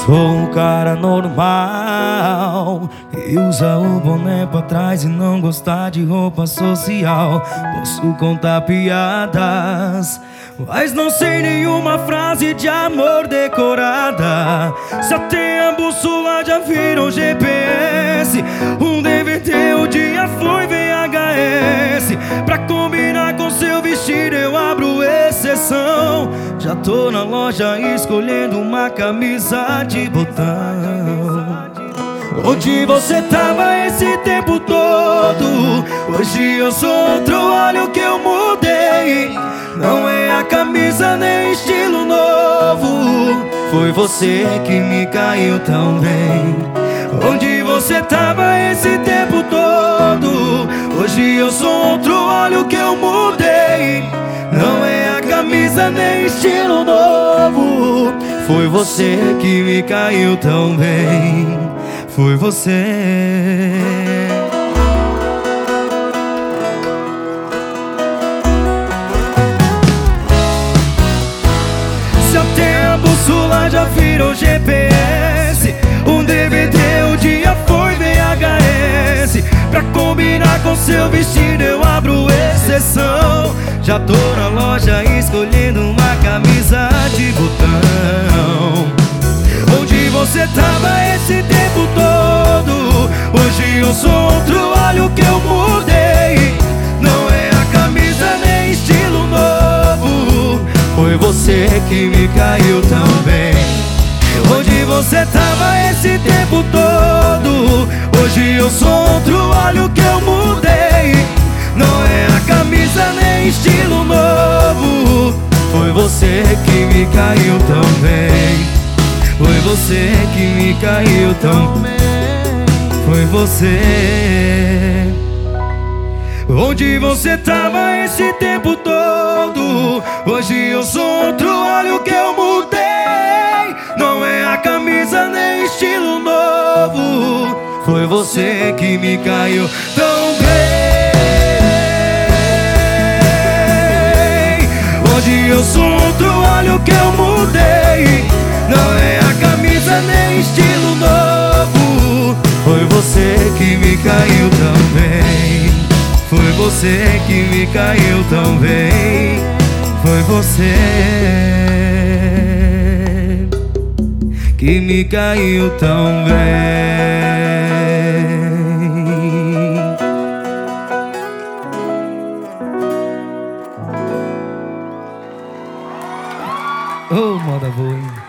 Sou um cara normal que usa o boné pra trás e não gosta de roupa social. Posso contar piadas, mas não sei nenhuma frase de amor decorada. Se até a bússola já virou GPS, um DVD o dia foi VHS. Pra combinar com seu vestido eu abro exceção. Já tô na loja escolhendo uma camisa de botão. Onde você tava esse tempo todo? Hoje eu sou outro, olha o que eu mudei. Não é a camisa nem estilo novo, foi você que me caiu tão bem. Onde você tava esse tempo todo? Hoje eu sou outro, olha o que eu mudei. Não é a camisa nem estilo novo, foi você que me caiu tão bem. Foi você. Se até a bússola já virou GPS, um DVD o dia foi VHS. Pra combinar com seu vestido eu abro exceção. Já tô na loja escolhendo uma camisa de botão. Onde você tava esse tempo todo? Hoje eu sou outro, olha o que eu mudei. Não é a camisa nem estilo novo, foi você que me caiu tão bem. Onde você tava esse tempo todo? Hoje eu sou outro, olha o que eu mudei. Não é a camisa nem estilo novo, foi você que me caiu tão bem. Foi você que me caiu tão bem. Foi você. Onde você tava esse tempo todo? Hoje eu sou outro, olha o que eu mudei. Não é a camisa nem estilo novo, foi você que me caiu tão bem. Hoje eu sou outro, olha o que eu mudei. Não é a camisa nem estilo novo, foi você que me caiu tão bem. Foi você que me caiu tão bem. Foi você que me caiu tão bem. Oh, moda boa, hein?